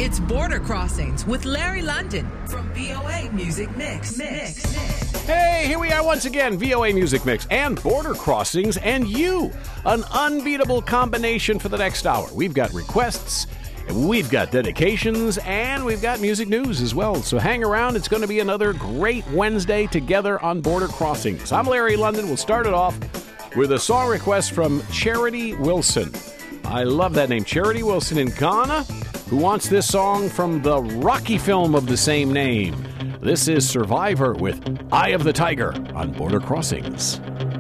It's Border Crossings with Larry London from VOA Music Mix. Hey, here we are once again, VOA Music Mix and Border Crossings and you. An unbeatable combination for the next hour. We've got requests, we've got dedications, and we've got music news as well. So hang around. It's going to be another great Wednesday together on Border Crossings. I'm Larry London. We'll start it off with a song request from Charity Wilson. I love that name, Charity Wilson in Ghana, who wants this song from the Rocky film of the same name. This is Survivor with Eye of the Tiger on Border Crossings.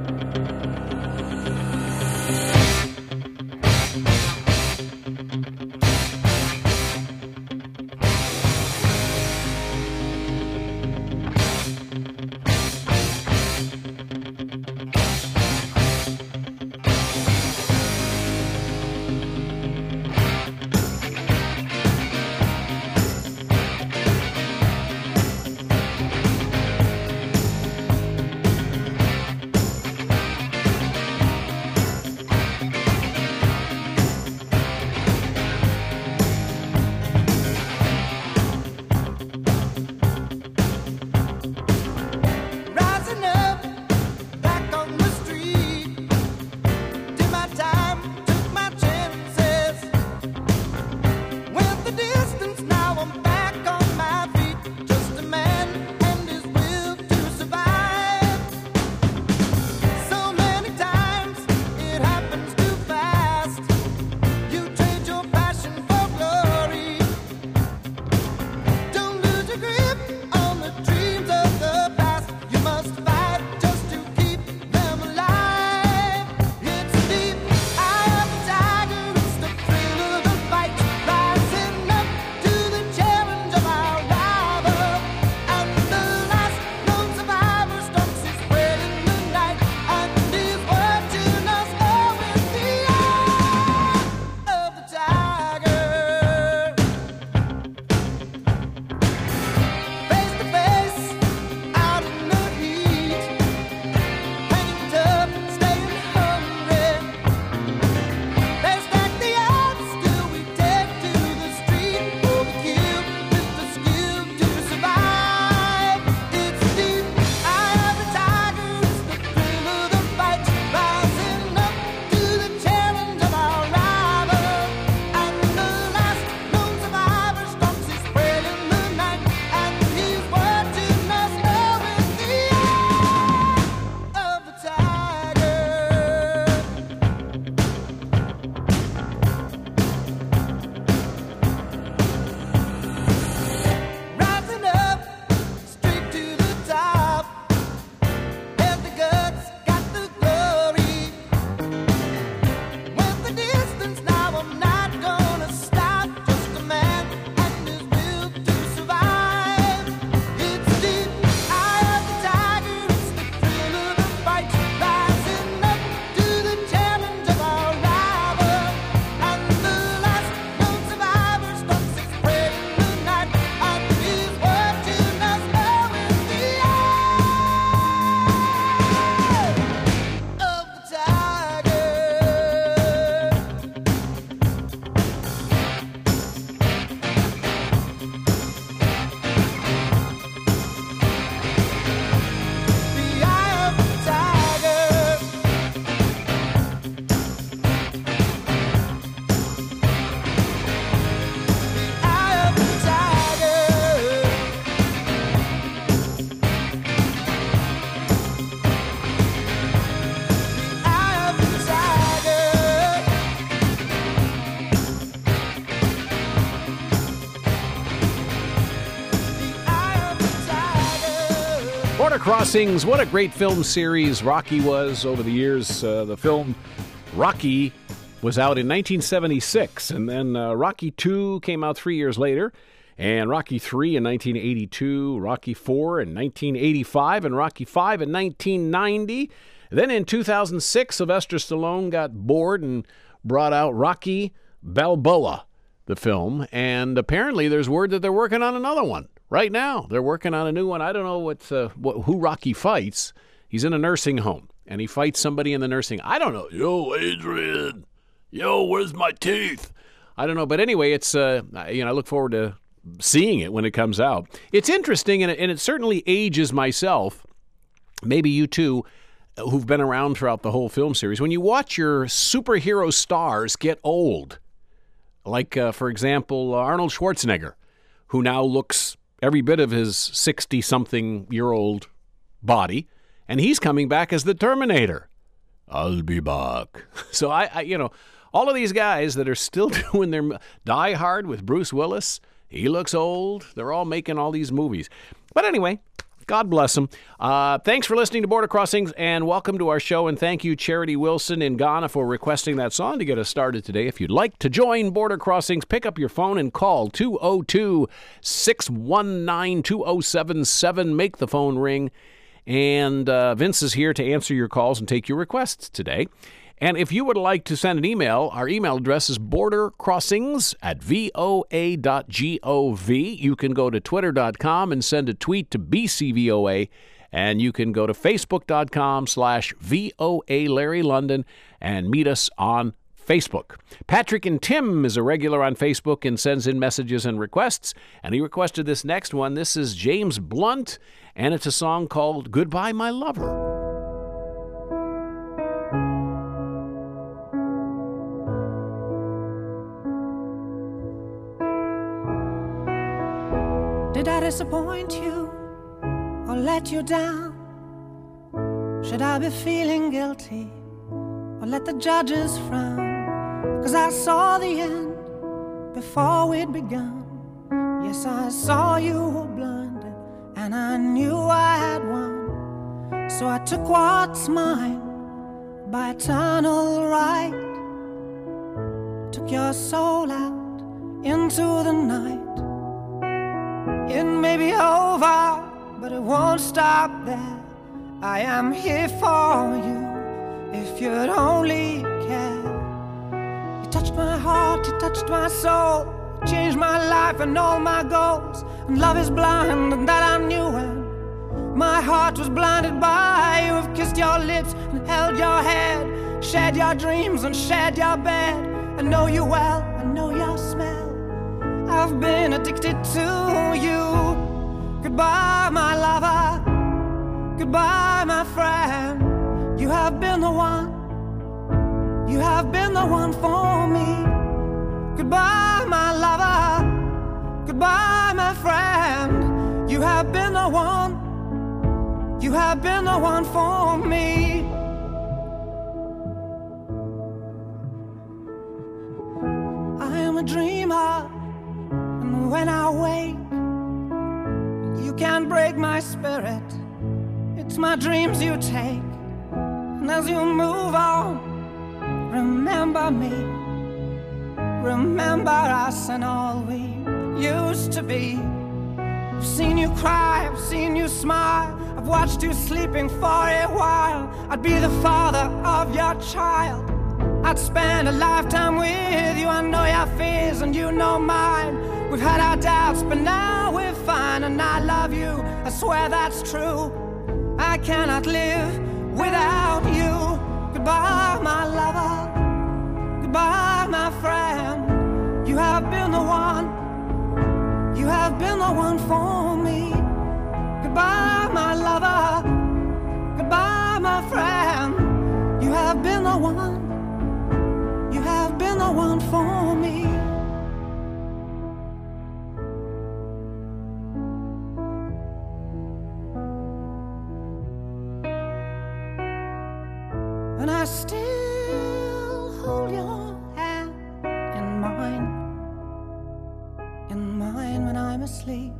Border Crossings, what a great film series Rocky was over the years. The film Rocky was out in 1976, and then Rocky II came out 3 years later, and Rocky III in 1982, Rocky IV in 1985, and Rocky V in 1990. Then in 2006, Sylvester Stallone got bored and brought out Rocky Balboa, the film, and apparently there's word that they're working on another one. Right now, they're working on a new one. I don't know who Rocky fights. He's in a nursing home, and he fights somebody in the nursing. I don't know. Yo, Adrian. Yo, where's my teeth? I don't know. But anyway, it's, I look forward to seeing it when it comes out. It's interesting, and it certainly ages myself. Maybe you too, who've been around throughout the whole film series. When you watch your superhero stars get old, like, for example, Arnold Schwarzenegger, who now looks every bit of his 60-something-year-old body, and he's coming back as the Terminator. I'll be back. So I all of these guys that are still doing their Die Hard with Bruce Willis, he looks old. They're all making all these movies. But anyway, God bless them. Thanks for listening to Border Crossings, and welcome to our show. And thank you, Charity Wilson in Ghana, for requesting that song to get us started today. If you'd like to join Border Crossings, pick up your phone and call 202-619-2077. Make the phone ring. And Vince is here to answer your calls and take your requests today. And if you would like to send an email, our email address is bordercrossings@voa.gov. You can go to twitter.com and send a tweet to BCVOA. And you can go to facebook.com/VOA Larry London and meet us on Facebook. Patrick and Tim is a regular on Facebook and sends in messages and requests. And he requested this next one. This is James Blunt, and it's a song called Goodbye, My Lover. Did I disappoint you or let you down? Should I be feeling guilty or let the judges frown? 'Cause I saw the end before we'd begun. Yes, I saw you were blinded and I knew I had won. So I took what's mine by eternal right. Took your soul out into the night. It may be over, but it won't stop there. I am here for you, if you'd only care. You touched my heart, you touched my soul, you changed my life and all my goals. And love is blind, and that I knew when my heart was blinded by you. Have kissed your lips and held your head, shared your dreams and shared your bed. I know you well, I know your smell. I've been addicted to you. Goodbye, my lover. Goodbye, my friend. You have been the one. You have been the one for me. Goodbye, my lover. Goodbye, my friend. You have been the one. You have been the one for me. I am a dreamer. And when I wake, you can't break my spirit. It's my dreams you take. And as you move on, remember me. Remember us and all we used to be. I've seen you cry, I've seen you smile. I've watched you sleeping for a while. I'd be the father of your child. I'd spend a lifetime with you. I know your fears and you know mine. We've had our doubts, but now we're fine. And I love you, I swear that's true. I cannot live without you. Goodbye, my lover. Goodbye, my friend. You have been the one. You have been the one for me. Goodbye, my lover. Goodbye, my friend. You have been the one. You have been the one for me. And I still hold your hand in mine when I'm asleep.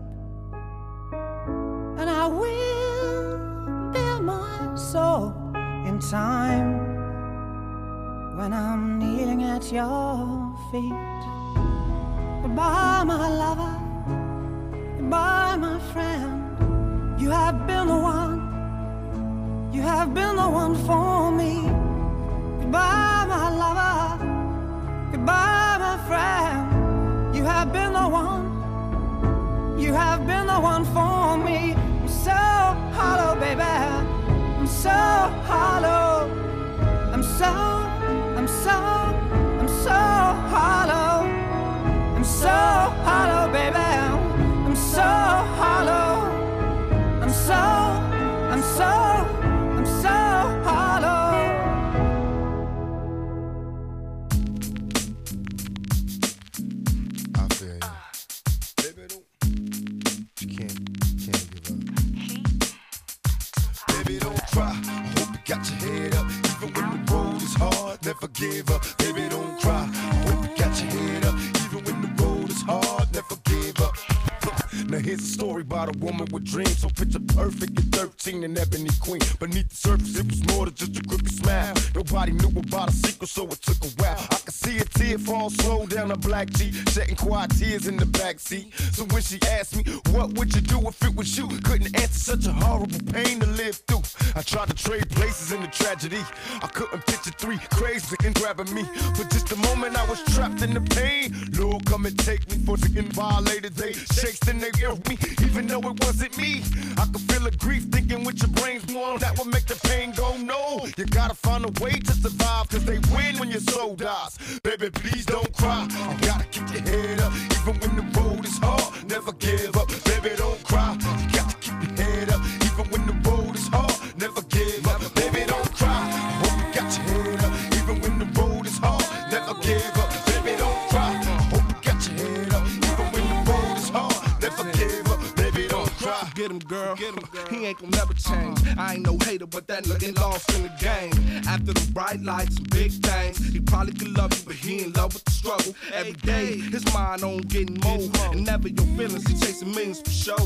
And I will bear my soul in time when I'm kneeling at your feet. Goodbye, my lover. Goodbye, my friend. You have been the one. You have been the one for me. Goodbye, my lover. Goodbye, my friend. You have been the one. You have been the one for me. I'm so hollow, baby. I'm so hollow. I'm so hollow. about a woman with dreams. So picture perfect at 13, an ebony queen. Beneath the surface, it was more than just a crooked smile. Nobody knew about a secret, so it took a while. I could see a tear fall slow down her black cheek, shedding quiet tears in the backseat. So when she asked me, what would you do if it was you? Couldn't answer, such a horrible pain to live through. I tried to trade places in the tragedy. I couldn't picture three crazy and grabbing me. For just a moment I was trapped in the pain. Lord, come and take me for getting violated. They chased and they killed me, even though it wasn't me. I could feel the grief thinking with your brains warm. That would make the pain go no. You gotta find a way to survive, cause they win when your soul dies. Baby, please don't cry. You gotta keep your head up, even when the road is hard. Never give up, baby, don't cry. You got to keep your head up, even when the road is hard. Never give up, baby, don't cry. Hope you got your head up, even when the road is hard. Never give up, baby, don't cry. Hope you got your head up, even when the road is hard. Never give up, baby, don't cry. Get him, girl. He ain't gonna never change. I ain't no hater, but that nigga lost in the game. After the bright lights and big things, he probably could love you, but he in love with the struggle. Every day, his mind on getting more. And never your feelings, he chasing millions for show.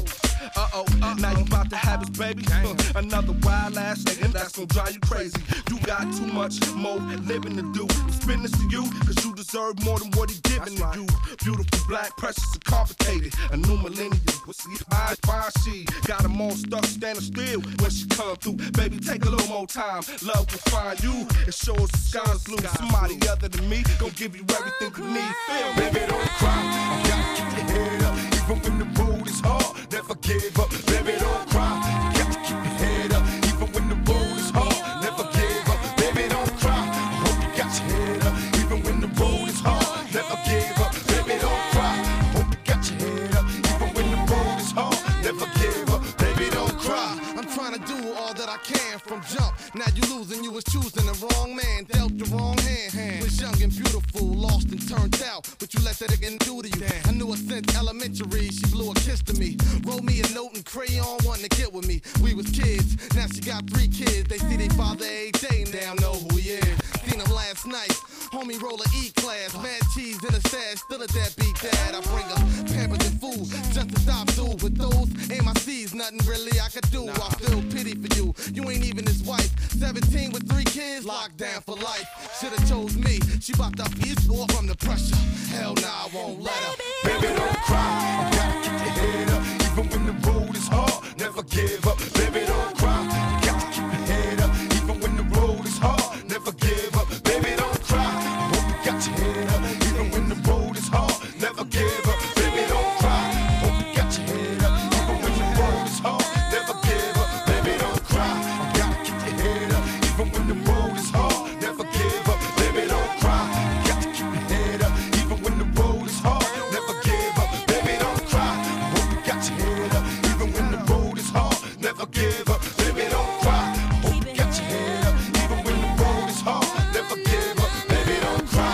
Now you about to have his baby. Another wild ass nigga that's gonna drive you crazy. You got too much more living to do. I'm spin this to you, cause you deserve more than what he giving to you. Beautiful, black, precious, and complicated. A new millennium, pussy, fine, she got them all stuck standing still when she come through. Baby, take a little more time. Love will find you. It shows the sky's blue. Somebody other than me gon' give you everything you need. Feel me? Baby, don't cry. You gotta keep your head up, even when the road is hard. Never give up. Baby, don't cry. You got to keep your head up, even when the road is hard. Never give up. Baby, don't cry. I hope you got your head up, even when the road is hard. Never give up. Baby, don't cry. I hope you got your head up, even when the road is hard. Never give up. Baby, don't cry. I'm trying to do all that I can from jump. Now you losing, you was choosing the wrong man, dealt the wrong hand. You was young and beautiful, lost and turned out, but you let that again do to you. I knew her since elementary, she blew a kiss to me. Wrote me a note and crayon, wanting to get with me. We was kids, now she got 3 kids. They see their father every day, now know who he is. Seen him last night, homie roll a E-class. Mad cheese in a stash, still a deadbeat dad. I bring her pampers and food, just to stop through. But those ain't my C's, nothing really I could do. I feel pity for you, you ain't even his wife. 17 with 3 kids, locked down for life. Should've chose me, she bopped up east or from the pressure. Hell nah, I won't let her. Baby, don't cry. You gotta keep your head up, even when the road is hard. Never give up. Baby, don't cry. You got to keep your head up, even when the road is hard. Never give up. Baby, don't cry. I hope you got your head up, even when the road is hard. Never give up. Baby, don't cry. I hope you got your head up, even when the road is hard. Never give up. Baby, don't cry. You gotta keep your head up, even when the road is hard. Never give up. Baby, don't cry. You got to keep your head up, even when the road is hard. Never give up. Baby, don't cry. I hope you got your head up, even when the road is hard. Never give up. Baby, don't cry. I hope you got your head up, even when the road is hard. Never give up. Baby, don't cry.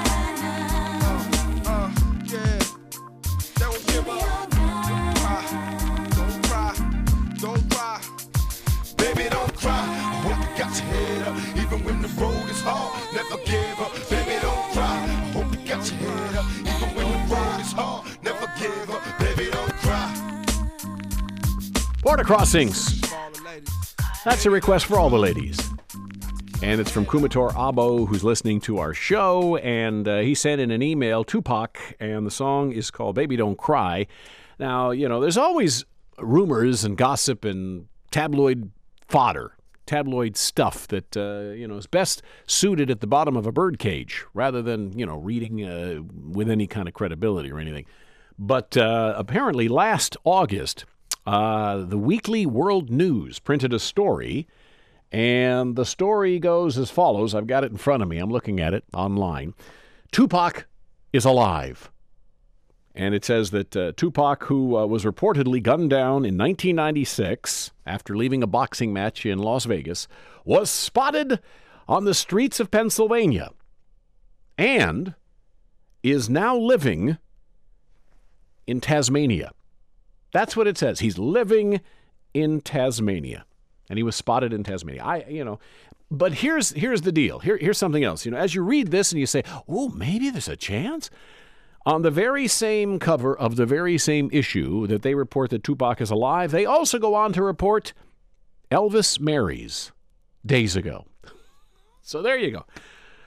Yeah. Don't give up. Don't cry. Don't cry. Baby, don't cry. I hope you got your head up, even when the road is hard. Never give up. Baby, don't cry. I hope you got your head up, even when the road is hard. Never give up. Baby, don't cry. Border Crossings. That's a request for all the ladies. And it's from Kumator Abo, who's listening to our show. And he sent in an email, Tupac, and the song is called Baby Don't Cry. Now, you know, there's always rumors and gossip and tabloid fodder, tabloid stuff that, is best suited at the bottom of a birdcage rather than, reading with any kind of credibility or anything. But apparently last August, the Weekly World News printed a story, and the story goes as follows. I've got it in front of me. I'm looking at it online. Tupac is alive. And it says that Tupac, who was reportedly gunned down in 1996 after leaving a boxing match in Las Vegas, was spotted on the streets of Pennsylvania and is now living in Tasmania. That's what it says. He's living in Tasmania, and he was spotted in Tasmania. But here's the deal. Here's something else. As you read this and you say, oh, maybe there's a chance. On the very same cover of the very same issue that they report that Tupac is alive, they also go on to report Elvis marries days ago. So there you go.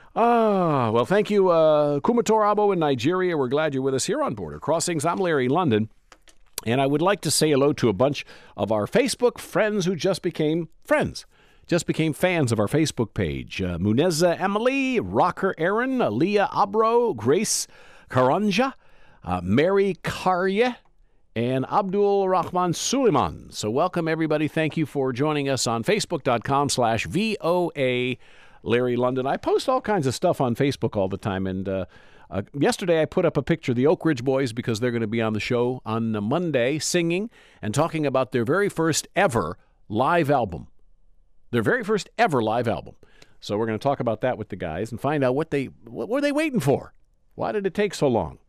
Well, thank you, Kumator Abo in Nigeria. We're glad you're with us here on Border Crossings. I'm Larry London, and I would like to say hello to a bunch of our Facebook friends who just became friends. Just became fans of our Facebook page. Muneza Emily, Rocker Aaron, Leah Abro, Grace Karanja, Mary Karye, and Abdul Rahman Suleiman. So welcome, everybody. Thank you for joining us on Facebook.com/VOA Larry London. I post all kinds of stuff on Facebook all the time, and yesterday I put up a picture of the Oak Ridge Boys because they're going to be on the show on Monday singing and talking about their very first ever live album. Their very first ever live album. So we're going to talk about that with the guys and find out what were they waiting for? Why did it take so long?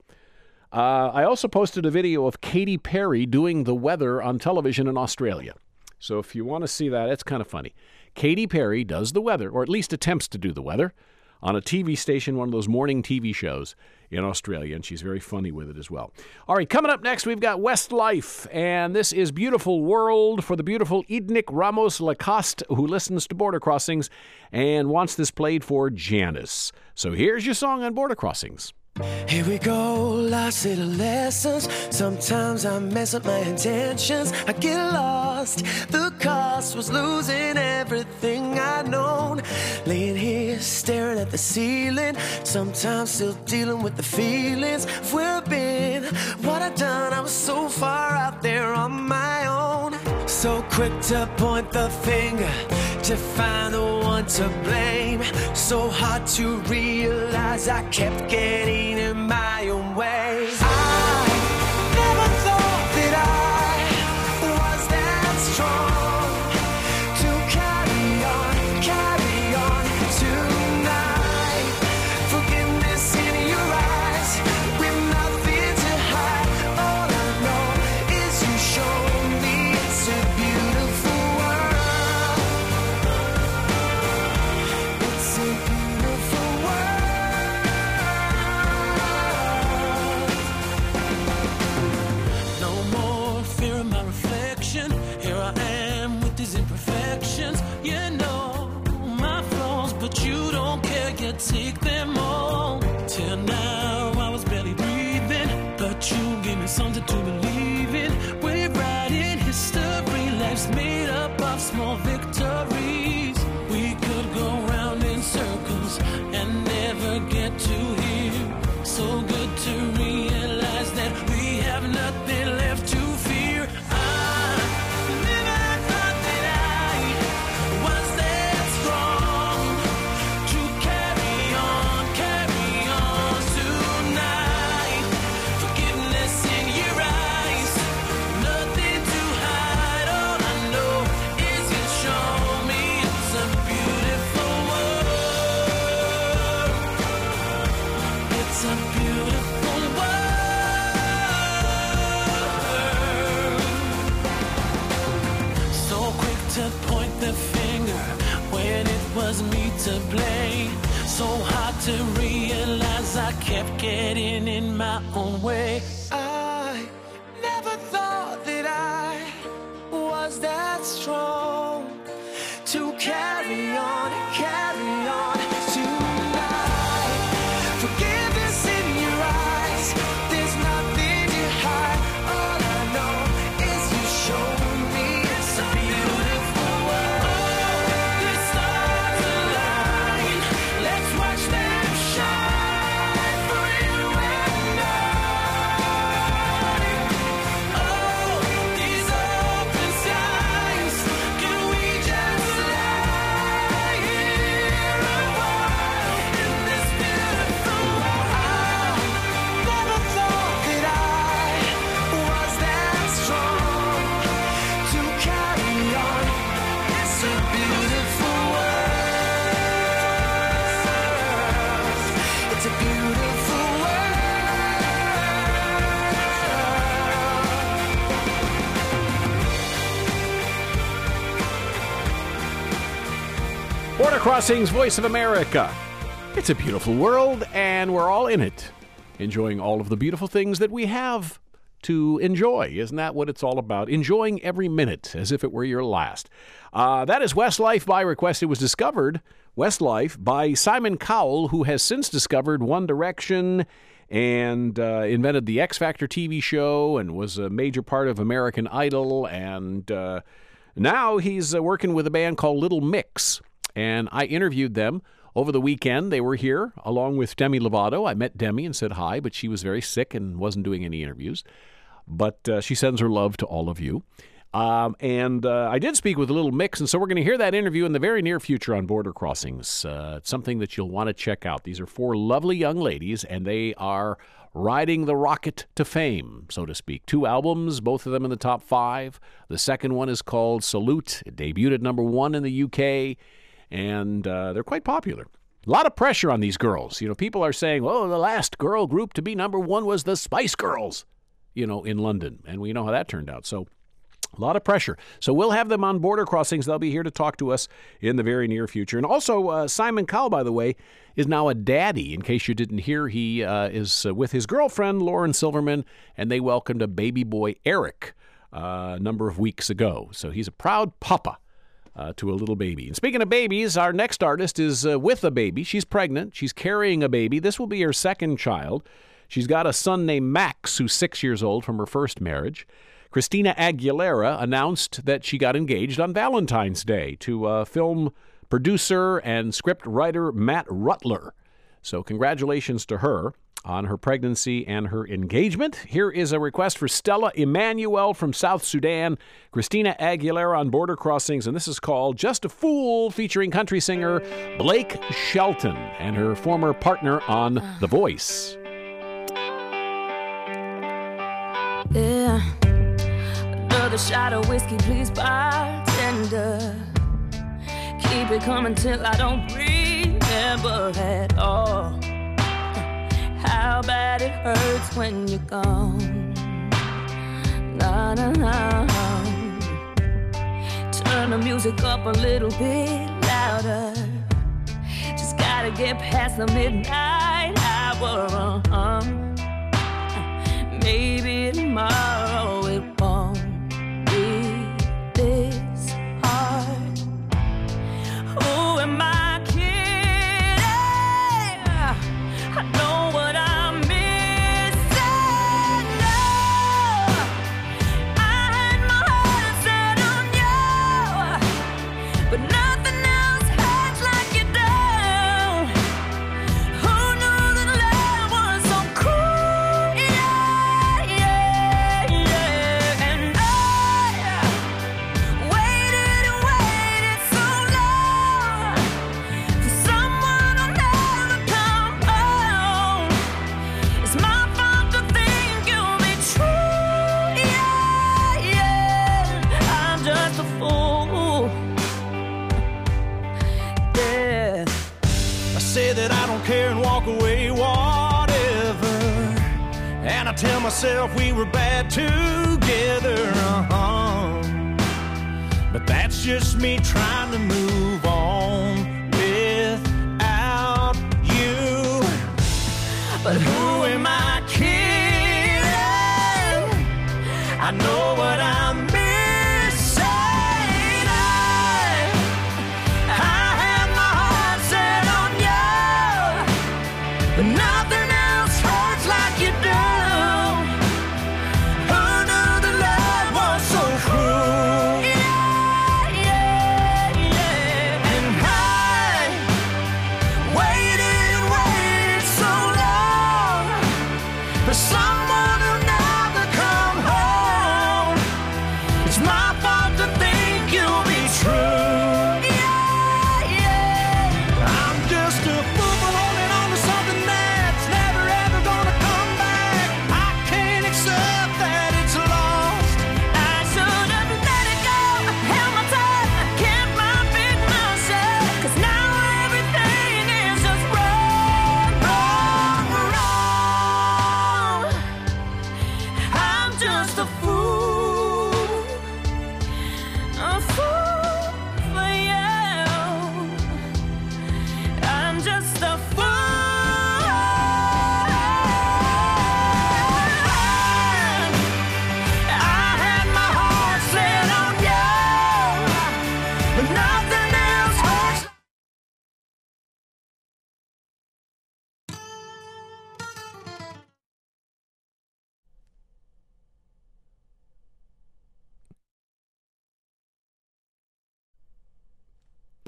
I also posted a video of Katy Perry doing the weather on television in Australia. So if you want to see that, it's kind of funny. Katy Perry does the weather, or at least attempts to do the weather, on a TV station, one of those morning TV shows in Australia, and she's very funny with it as well. All right, coming up next, we've got Westlife, and this is Beautiful World for the beautiful Ednick Ramos Lacoste, who listens to Border Crossings and wants this played for Janice. So here's your song on Border Crossings. Here we go, lost little lessons. Sometimes I mess up my intentions. I get lost. The cost was losing everything I'd known. Laying here, staring at the ceiling. Sometimes still dealing with the feelings of where I've been. What I've done, I was so far out there on my own. So quick to point the finger, to find the one to blame. So hard to realize I kept getting in my own way. I never thought that I was that strong to carry on tonight. Forgiveness in your eyes with nothing to hide. All I know is you show me it's a beautiful world. It's a beautiful world. No more fear of my reflection. Here I am with these imperfections. You know my flaws, but you don't care. You take them all. Till now I was barely breathing, but you gave me something to believe in. We're writing history. Life's made up of small victories. We could go round in circles and never get to here. So good to realize that we have nothing left to fear. I never thought that I was that strong to carry on tonight. Forgiveness in your eyes, nothing to hide. All I know is you show me it's a beautiful world. It's a beautiful world. So quick to point the finger when it was me to blame. So hard to realize I kept getting in my own way. I never thought that I was that strong to carry on tonight. Forgiveness in your eyes, there's nothing to hide. All I know is you show me it's a beautiful world. The stars align, let's watch them shine for you and I. Oh, these open skies, can we just lie here a while in this beautiful world? I never thought that I was that strong to carry on. It's a beautiful world. It's a beautiful world. Border Crossings, Voice of America. It's a beautiful world, and we're all in it. enjoying all of the beautiful things that we have to enjoy. Isn't that what it's all about? Enjoying every minute as if it were your last. That is Westlife by request. It was discovered, Westlife, by Simon Cowell, who has since discovered One Direction and invented the X Factor TV show and was a major part of American Idol. And now he's working with a band called Little Mix. And I interviewed them over the weekend. They were here along with Demi Lovato. I met Demi and said hi, but she was very sick and wasn't doing any interviews. But she sends her love to all of you. And I did speak with a Little Mix, and so we're going to hear that interview in the very near future on Border Crossings. It's something that you'll want to check out. These are 4 lovely young ladies, and they are riding the rocket to fame, so to speak. 2 albums, both of them in the top 5. The second one is called Salute. It debuted at number 1 in the UK, and they're quite popular. A lot of pressure on these girls. People are saying, oh, the last girl group to be number 1 was the Spice Girls, in London. And we know how that turned out. So a lot of pressure. So we'll have them on Border Crossings. They'll be here to talk to us in the very near future. And also, Simon Cowell, by the way, is now a daddy. In case you didn't hear, he is with his girlfriend, Lauren Silverman, and they welcomed a baby boy, Eric, a number of weeks ago. So he's a proud papa to a little baby. And speaking of babies, our next artist is with a baby. She's pregnant. She's carrying a baby. This will be her second child. She's got a son named Max, who's 6 years old from her first marriage. Christina Aguilera announced that she got engaged on Valentine's Day to film producer and script writer Matt Rutler. So congratulations to her on her pregnancy and her engagement. Here is a request for Stella Emmanuel from South Sudan, Christina Aguilera on Border Crossings, and this is called Just a Fool, featuring country singer Blake Shelton and her former partner on The Voice. Yeah, another shot of whiskey, please, bartender. Keep it coming till I don't remember at all how bad it hurts when you're gone. Na, na, na. Turn the music up a little bit louder. Just gotta get past the midnight hour. Maybe tomorrow it won't be this hard. Who am I kidding? I know what I'm missing. No, I had my heart set on you, but nothing else hurts like you do. Who knew that love was so cruel? Yeah, yeah, yeah. And I waited and waited so long for someone who'll never come home. It's my fault to think you'll be true. Yeah, yeah. I'm just a fool. Yeah. I say that I don't care and walk away, whatever. And I tell myself we were bad together. But that's just me trying to move on without you. But who am I kidding? I know what I'm missing. I had my heart set on you, but nothing else hurts like you do. Who knew the love was so cruel? Yeah, yeah, yeah. And I waited and waited so long for someone who'll never come home. It's my fault to think you'll be true. Yeah, yeah. I'm just a fool for holding on to something that's never ever gonna come back. I can't accept that it's lost. I should have let it go. I held my tongue. I kept my big mouth shut. 'Cause now everything is just wrong, wrong, wrong.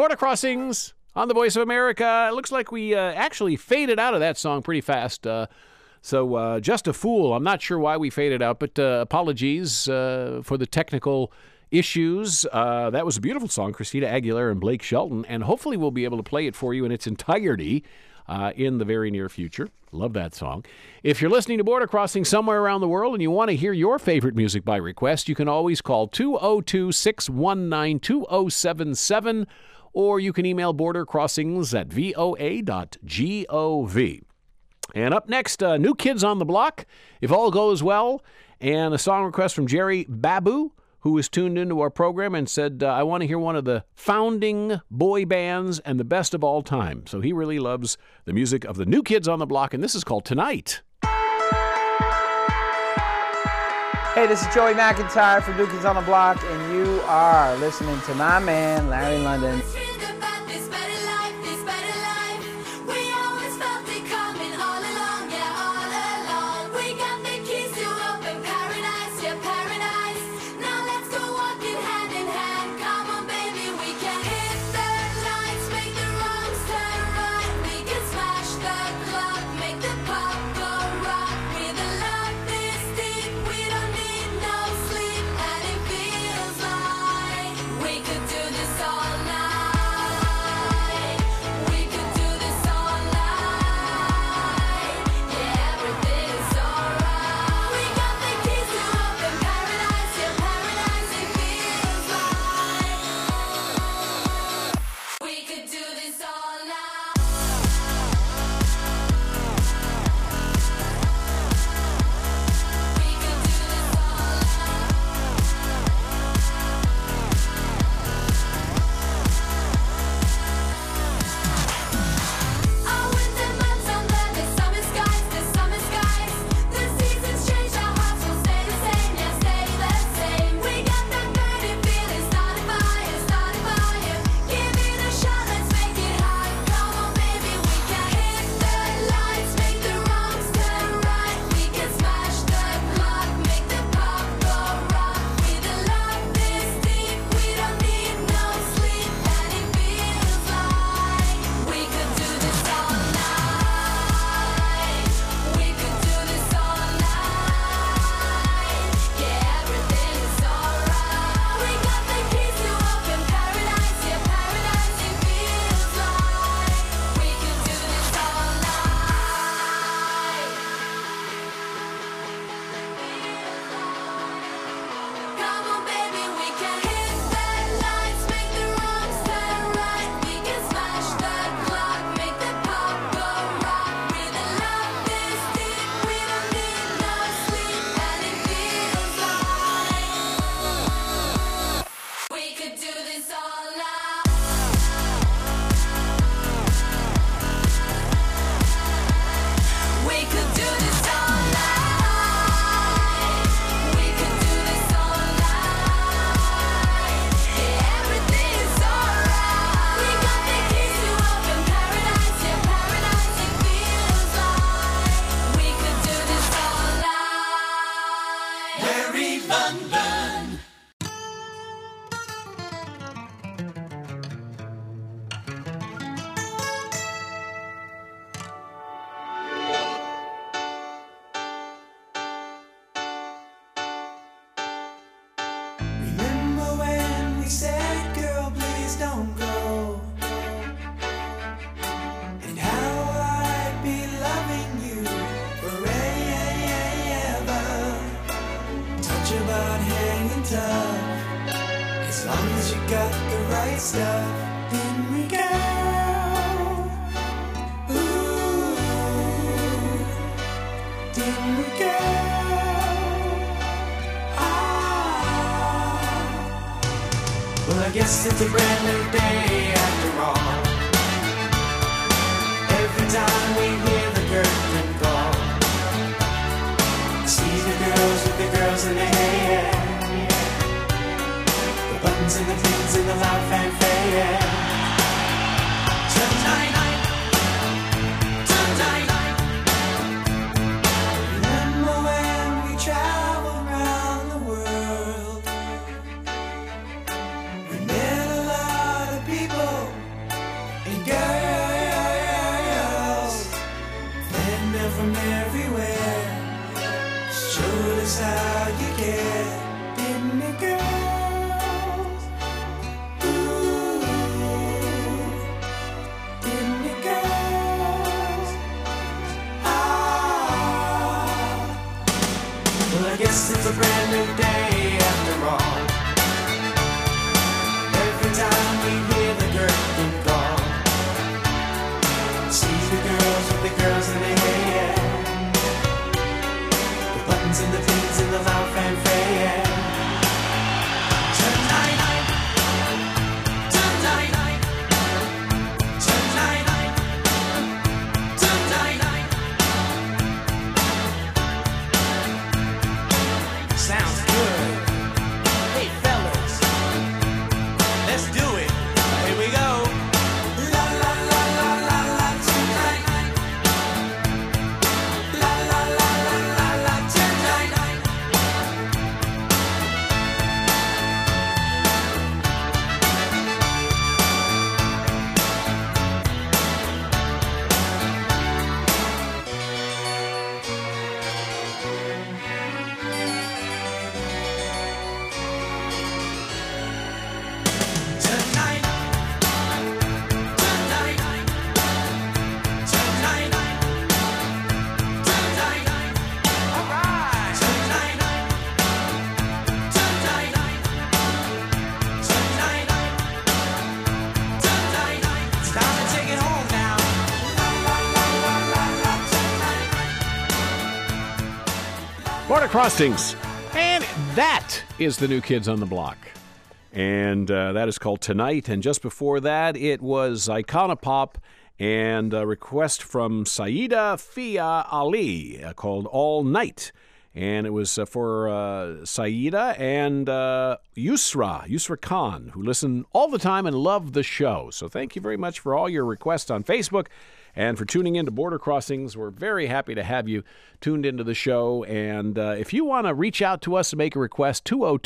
Border Crossings on the Voice of America. It looks like we actually faded out of that song pretty fast. So Just a Fool. I'm not sure why we faded out, but apologies for the technical issues. That was a beautiful song, Christina Aguilera and Blake Shelton, and hopefully we'll be able to play it for you in its entirety in the very near future. Love that song. If you're listening to Border Crossing somewhere around the world and you want to hear your favorite music by request, you can always call 202-619-2077, or you can email bordercrossings@voa.gov. And up next, New Kids on the Block, If All Goes Well, and a song request from Jerry Babu, who was tuned into our program and said, I want to hear one of the founding boy bands and the best of all time. So he really loves the music of the New Kids on the Block, and this is called Tonight. Hey, this is Joey McIntyre from New Kids on the Block, and you are listening to my man, Larry London. Guess it's a brand new day after all. Every time we hear the curtain call, see the girls with the girls in their hair, the buttons and the pins and the loud fanfare. Tonight, tonight, remember when we traveled around the world? We met a lot of people is how you get in me, girls. Ooh, in me, girls. Ah, well, I guess it's a brand new day after all. Every time we hear the curtain call, see the girls with the girls in their hair, the buttons and the pins and the loud fanfare. Tonight, tonight, tonight, tonight. Sounds good. Hey fellas, let's do it. Here we go. La la la la la la tonight. La la la la la la tonight. Tonight, tonight, tonight, tonight, all right. Tonight, tonight, tonight, tonight. It's time to take it home now. La la la la la la tonight. Border Crossings. And that is the New Kids on the Block. And that is called Tonight. And just before that, it was Iconopop and a request from Saida Fia Ali called All Night. And it was for Saida and Yusra Khan, who listen all the time and love the show. So thank you very much for all your requests on Facebook and for tuning in to Border Crossings. We're very happy to have you tuned into the show. And if you want to reach out to us and make a request,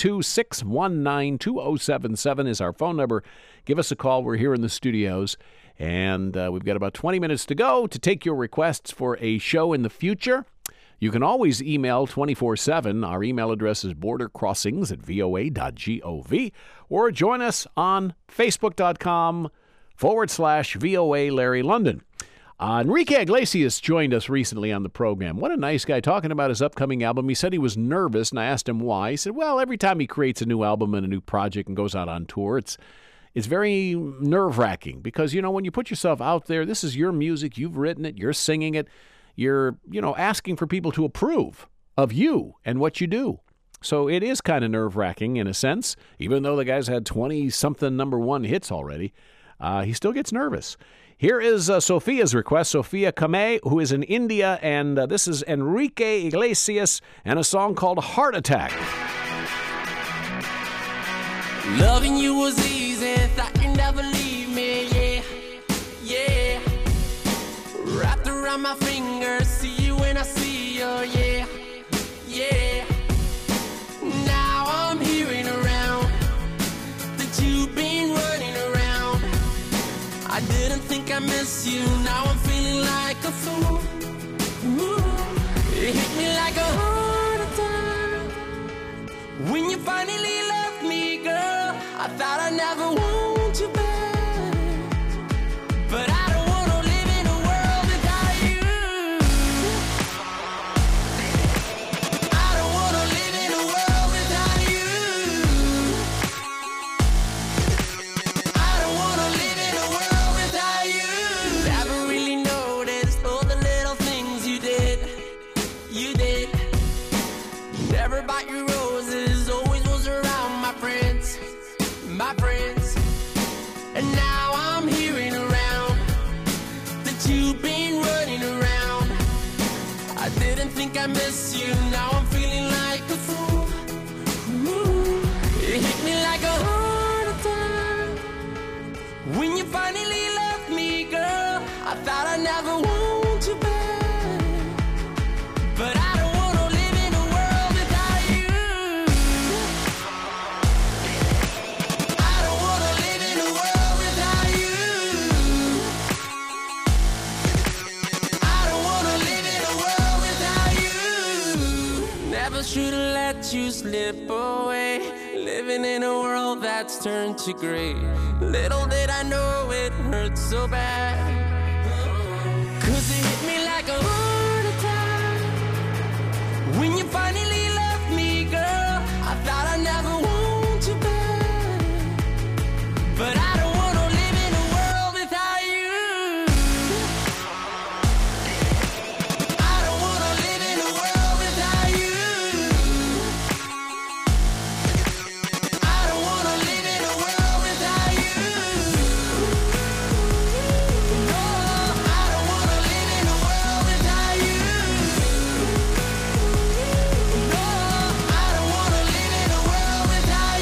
202-619-2077 is our phone number. Give us a call. We're here in the studios. And we've got about 20 minutes to go to take your requests for a show in the future. You can always email 24/7. Our email address is bordercrossings@voa.gov. Or join us on facebook.com/VOA Larry London. Enrique Iglesias joined us recently on the program. What a nice guy, talking about his upcoming album. He said he was nervous, and I asked him why. He said, well, every time he creates a new album and a new project and goes out on tour, it's very nerve-wracking because, you know, when you put yourself out there, this is your music, you've written it, you're singing it, you're, asking for people to approve of you and what you do. So it is kind of nerve-wracking in a sense, even though the guy's had 20-something #1 hits already. He still gets nervous. Here is Sophia's request, Sophia Kamei, who is in India, and this is Enrique Iglesias and a song called Heart Attack. Loving you was easy, thought you'd never leave me, yeah, yeah. Wrapped around my fingers, see you when I see you, yeah, yeah. Now I'm hearing around that you've been running around. I didn't think I miss you, now I'm feeling like a fool. Ooh. It hit me like a heart attack when you finally left me, girl. I thought I never want you back, but I don't want to live in a world without you. I don't want to live in a world without you. I don't want to live in a world without you. Never really noticed all the little things you did. You did. Never bought you roses, always was around my friends. My friends. And now I'm hearing around that you've been running around. I didn't think I miss you, now I'm feeling like a fool. Ooh. It hit me like a heart attack when you finally left me, girl. I thought I never want you back, but I don't want to live in a world without you. I don't want to live in a world without you. I don't want to live in a world without you. Never should have let you slip away. Living in a world that's turned to gray. Little did I know it hurt so bad. 'Cause it hit me like a heart attack. When you finally left me, girl, I thought I'd never want you back. But I don't wanna live in a world without you. I don't wanna live in a world without you. I don't wanna live in a world without you. No, I don't wanna live in a world without you. No, I don't wanna live in a world without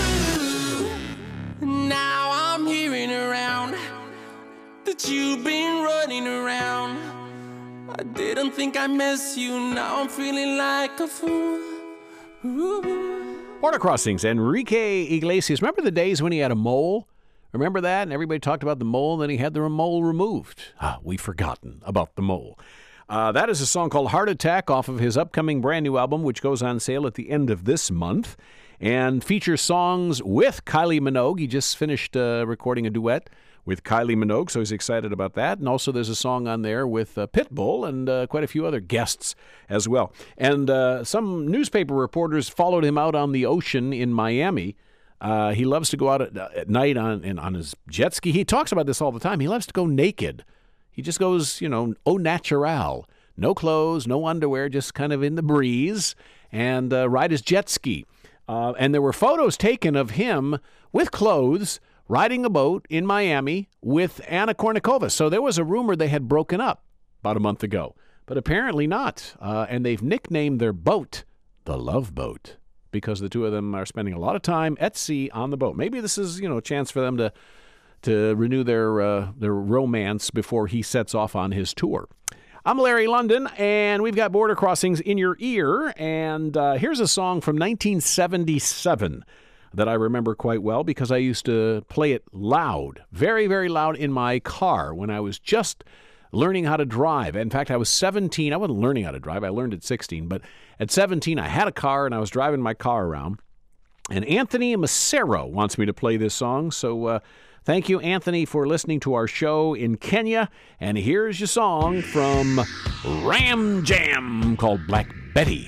you. Now I'm hearing around that you've been running around. I didn't think I'd miss you. Now I'm feeling like a fool. Ooh. Border Crossings, Enrique Iglesias. Remember the days when he had a mole? Remember that? And everybody talked about the mole, and then he had the mole removed. We've forgotten about the mole. That is a song called Heart Attack off of his upcoming brand new album, which goes on sale at the end of this month, and features songs with Kylie Minogue. He just finished recording a duet with Kylie Minogue, so he's excited about that. And also there's a song on there with Pitbull and quite a few other guests as well. And some newspaper reporters followed him out on the ocean in Miami. He loves to go out at night on his jet ski. He talks about this all the time. He loves to go naked. He just goes, au natural. No clothes, no underwear, just kind of in the breeze, and ride his jet ski. And there were photos taken of him with clothes riding a boat in Miami with Anna Kournikova. So there was a rumor they had broken up about a month ago, but apparently not. And they've nicknamed their boat the Love Boat because the two of them are spending a lot of time at sea on the boat. Maybe this is, a chance for them to renew their romance before he sets off on his tour. I'm Larry London, and we've got Border Crossings in your ear. And here's a song from 1977 that I remember quite well because I used to play it loud, very, very loud in my car when I was just learning how to drive. In fact, I was 17. I wasn't learning how to drive. I learned at 16. But at 17, I had a car, and I was driving my car around. And Anthony Macero wants me to play this song. So thank you, Anthony, for listening to our show in Kenya. And here's your song from Ram Jam called Black Betty.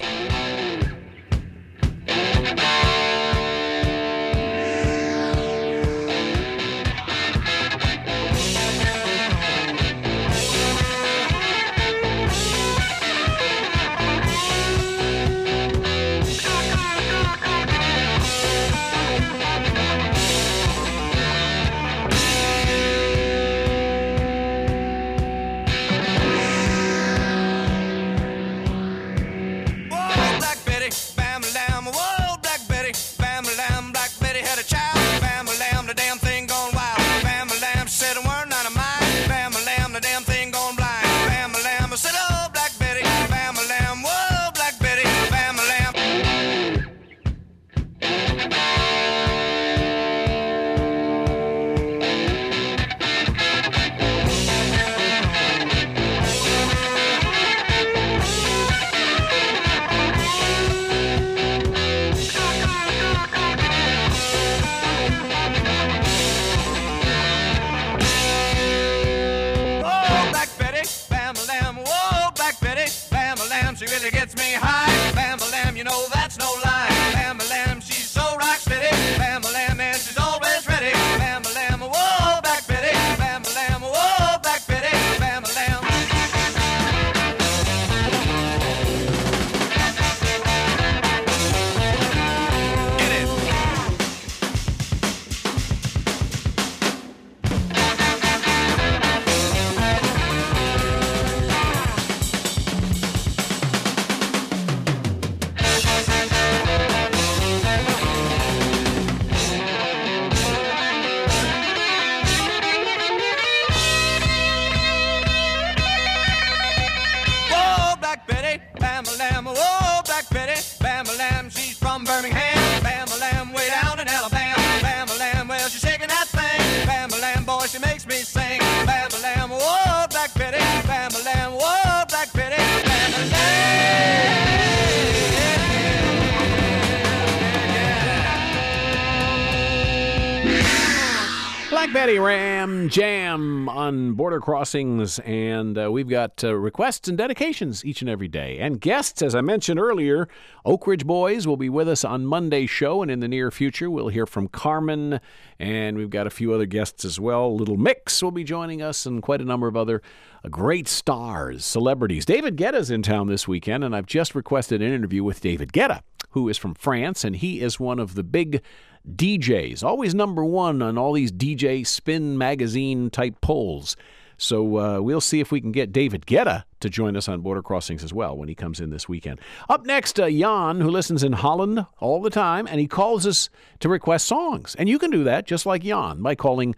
Black Betty Ram Jam on Border Crossings, and we've got requests and dedications each and every day. And guests, as I mentioned earlier, Oak Ridge Boys will be with us on Monday's show, and in the near future we'll hear from Carmen, and we've got a few other guests as well. Little Mix will be joining us, and quite a number of other great stars, celebrities. David Guetta's in town this weekend, and I've just requested an interview with David Guetta, who is from France, and he is one of the big DJs, always number one on all these DJ Spin magazine type polls. So we'll see if we can get David Guetta to join us on Border Crossings as well when he comes in this weekend. Up next, Jan, who listens in Holland all the time, and he calls us to request songs. And you can do that just like Jan by calling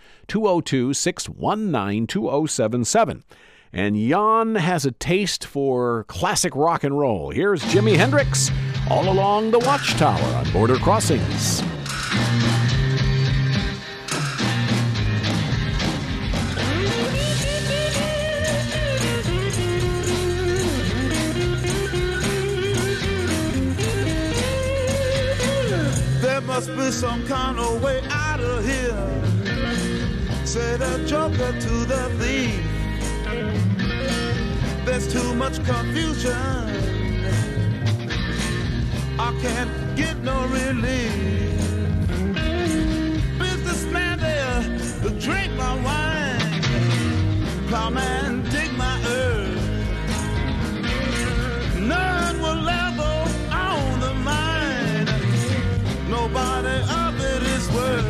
202-619-2077. And Jan has a taste for classic rock and roll. Here's Jimi Hendrix, All Along the Watchtower on Border Crossings. There must be some kind of way out of here, said a joker to the thief. There's too much confusion, I can't get no relief. Businessman there, drink my wine. Plowman, dig my earth. None will ever own the mine. Nobody of it is worth.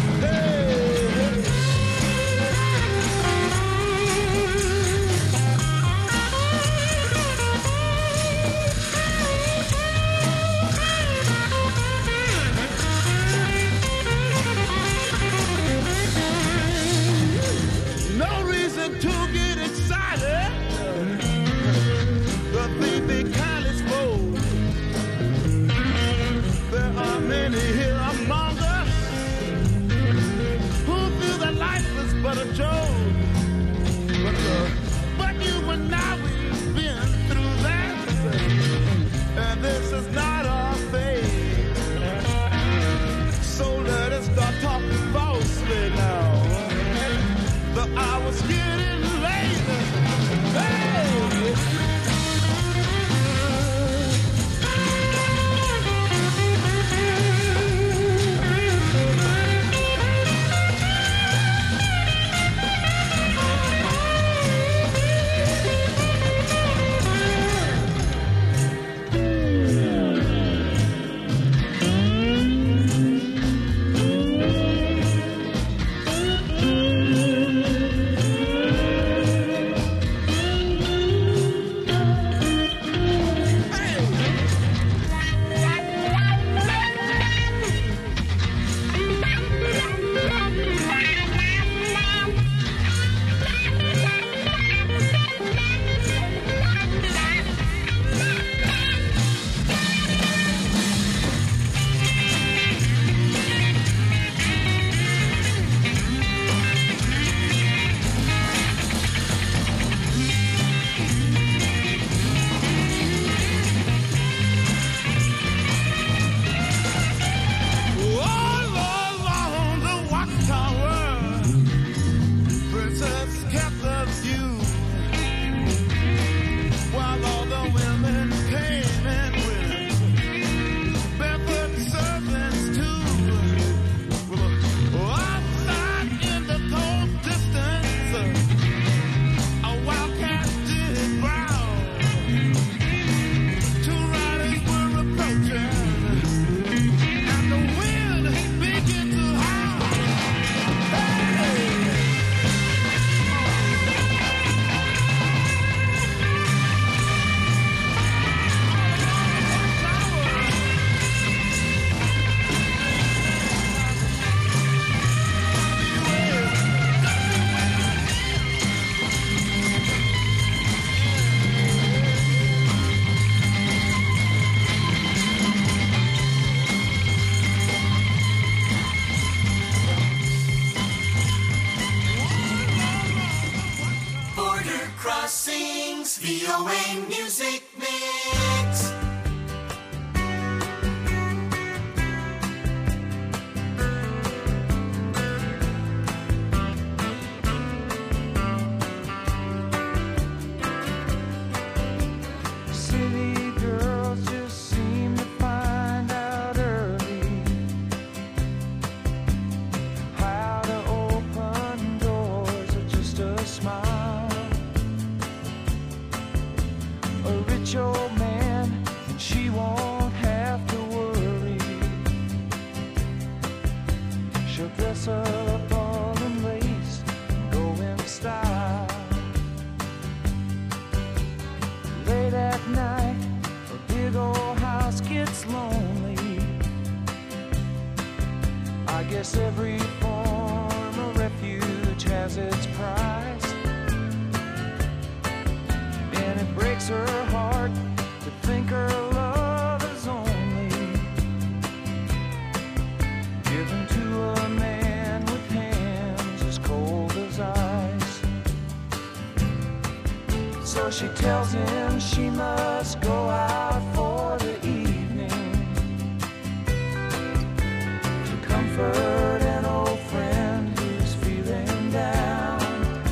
But a joke, but you and I, we've been through that, and this is not our fate. So let us start talking falsely now. The hour's getting late. Hey! VOA Music Mix. gets lonely. I guess every form of refuge has its price, and it breaks her heart to think her love is only given to a man with hands as cold as ice. So she tells him she must go out for the evening to comfort an old friend who's feeling down.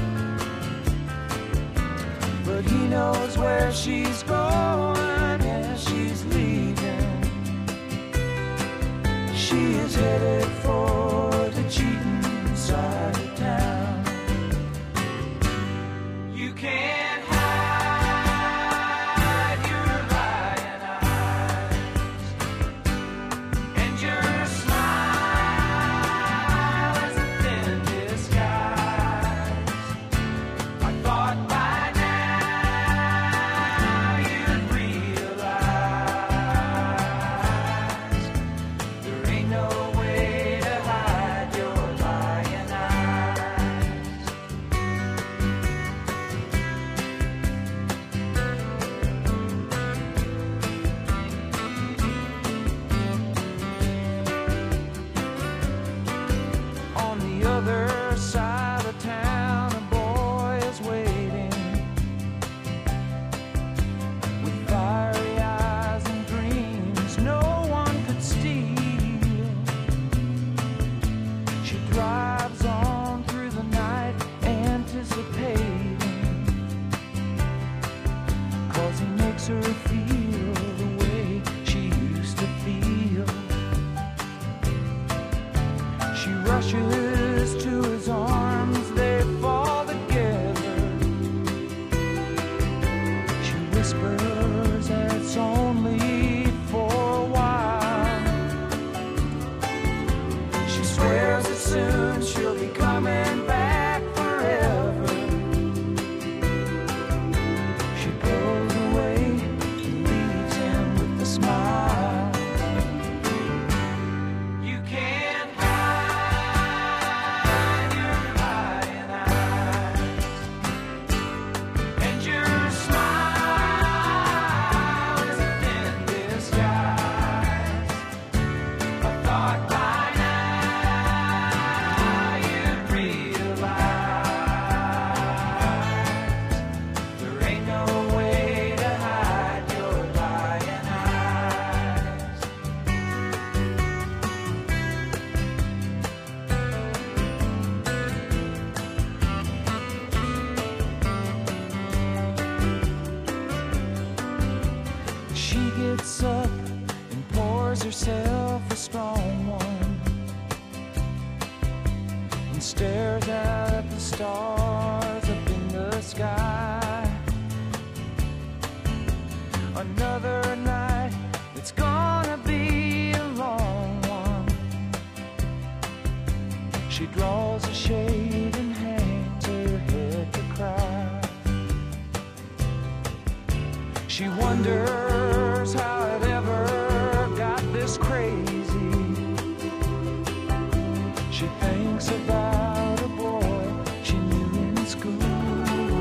But he knows where she's going and she's leaving. She is headed for the cheating side of town. You can't hide your lying eyes, and your smile is a thin disguise. I thought by now you'd realize there ain't no way to hide your lying eyes. On the other side of town, a boy is waiting with fiery eyes and dreams no one could steal. She drives on through the night, anticipating, 'cause he makes her feel the way she used to feel. She rushes to his arms, they fall together. She whispers that it's only for a while. She swears that soon she'll be coming back forever. She goes away and leaves him with a smile. You can't hide your lying eyes, and your smile is a thin disguise. I thought by now you'd realize there ain't no way to hide your lying eyes. She gets up and pours herself a strong one and stares out at the stars up in the sky. Another night, it's gonna be a long one. She draws a shade and hangs her head to cry. She wonders how it ever got this crazy. She thinks about a boy she knew in school.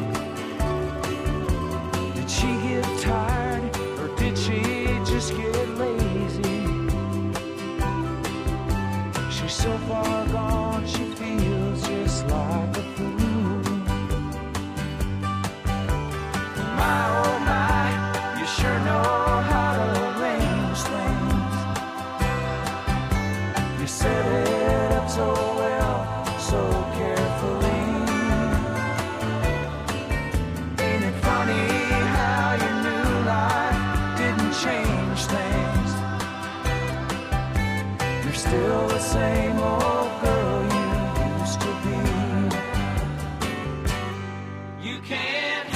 Did she get tired or did she just get lazy? She's so far gone, she feels just like a fool. My oh my, you sure know how to arrange things. You set it up so well, so carefully. Ain't it funny how your new life didn't change things? You're still the same old girl you used to be. You can't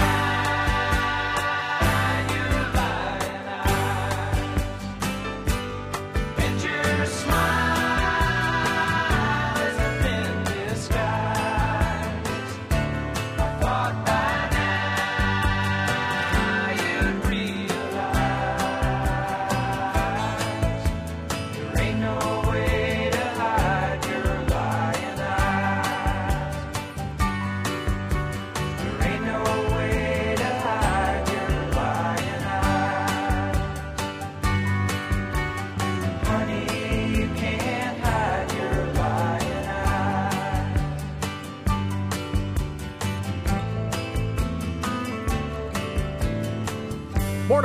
hide your lying eyes, and your smile is a thin disguise. I thought by now you'd realize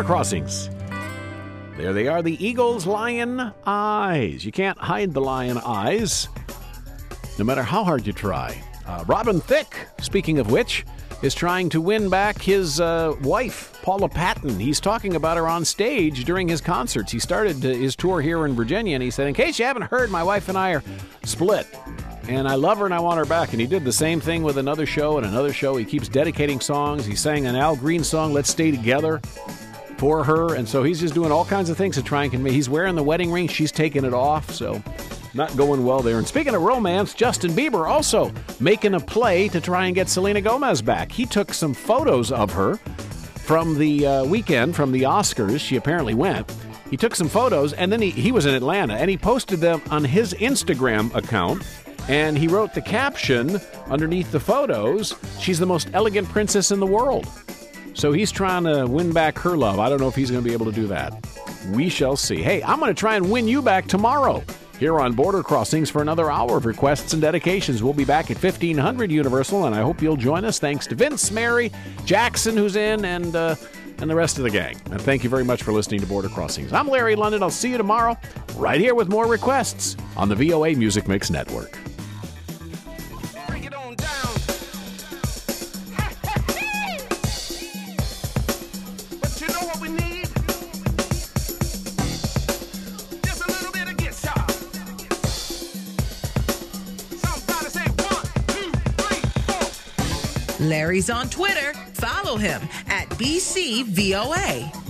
Crossings. There they are, the Eagles' lion eyes. You can't hide the lion eyes, no matter how hard you try. Robin Thicke, speaking of which, is trying to win back his wife, Paula Patton. He's talking about her on stage during his concerts. He started his tour here in Virginia, and he said, in case you haven't heard, my wife and I are split. And I love her and I want her back. And he did the same thing with another show and another show. He keeps dedicating songs. He sang an Al Green song, Let's Stay Together, for her. And so he's just doing all kinds of things to try and convey. He's wearing the wedding ring. She's taking it off. So not going well there. And speaking of romance, Justin Bieber also making a play to try and get Selena Gomez back. He took some photos of her from the weekend, from the Oscars. She apparently went. He took some photos, and then he was in Atlanta, and he posted them on his Instagram account. And he wrote the caption underneath the photos, she's the most elegant princess in the world. So he's trying to win back her love. I don't know if he's going to be able to do that. We shall see. Hey, I'm going to try and win you back tomorrow here on Border Crossings for another hour of requests and dedications. We'll be back at 1500 Universal, and I hope you'll join us. Thanks to Vince, Mary, Jackson, who's in, and the rest of the gang. And thank you very much for listening to Border Crossings. I'm Larry London. I'll see you tomorrow right here with more requests on the VOA Music Mix Network. Larry's on Twitter. Follow him at BCVOA.